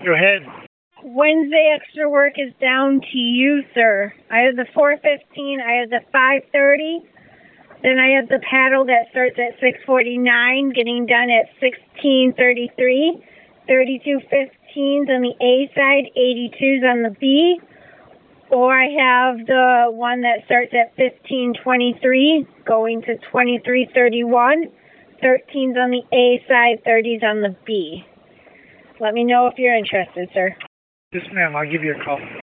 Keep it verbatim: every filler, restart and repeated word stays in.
Go ahead. Wednesday extra work is down to you, sir. I have the four fifteen, I have the five thirty, then I have the paddle that starts at six forty-nine, getting done at sixteen thirty-three, thirty-two fifteens on the A side, eighty-twos on the B, or I have the one that starts at fifteen twenty-three, going to twenty-three thirty-one, thirteens on the A side, thirties on the B. Let me know if you're interested, sir. Yes, ma'am. I'll give you a call.